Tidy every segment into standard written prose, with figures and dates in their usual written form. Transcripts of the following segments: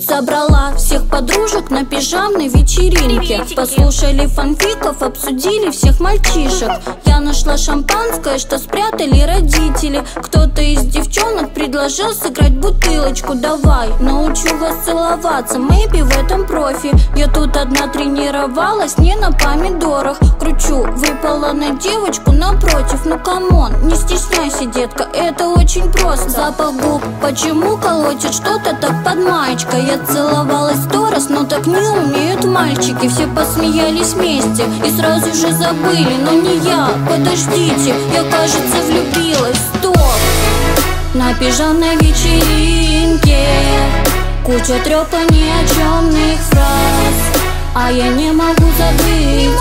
Собрала всех подружек на пижамной вечеринке. Послушали фанфиков, обсудили всех мальчишек. Я нашла шампанское, что спрятали родители. Кто-то из девчонок предложил сыграть бутылочку. Давай, научу вас целоваться, maybe в этом профи. Я тут одна тренировалась, не на помидорах. Кручу, выпала на девочку напротив. Ну камон, не стесняйся, детка, это очень просто. Запах губ, почему колотит что-то так под маечкой? Я целовалась 100 раз, но так не умеют мальчики. Все посмеялись вместе и сразу же забыли. Но не я, подождите, я, кажется, влюбилась. Стоп! На пижамной вечеринке куча трёпа ни о чёмных фраз, а я не могу забыть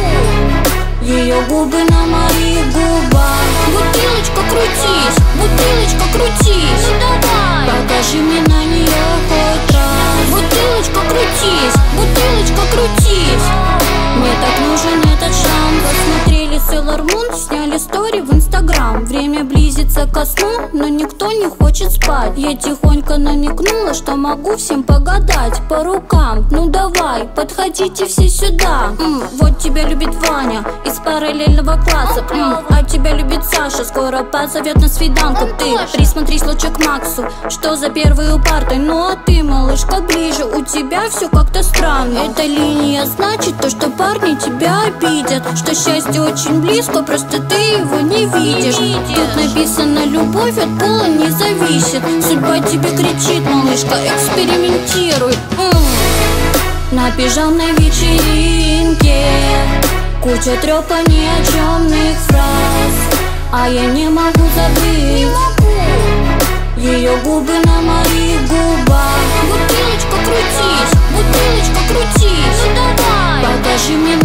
ее губы на моих губах. Бутылочка, крутись, бутылочка, крутись. Ну давай, покажи мне на нее хоть раз. Бутылочка, крутись, бутылочка, крутись. Мне так нужен этот шанс. Посмотрели Sailor Moon, сняли стори в Инстаграм. Время близится ко сну, но никто не хочет спать. Я тихонько намекнула, что могу всем погадать по рукам. Ну давай, подходите все сюда. Вот тебя любит Ваня из параллельного класса. А тебя любит Саша, скоро позовет на свиданку. Ты присмотрись лучше к Максу, что за первой у партой. Ну а ты, малышка, ближе, у тебя все как-то странно. Эта линия значит то, что парни тебя обидят, что счастье очень близко, просто ты его не видишь. Тут написано: любовь от пола не зависит. Судьба тебе кричит, малышка, экспериментируй. На пижамной вечеринке куча трёпа ни о чёмных фраз, а я не могу забыть ее губы на моих губах. Бутылочка, крутись, бутылочка, крутись. Ну давай, покажи мне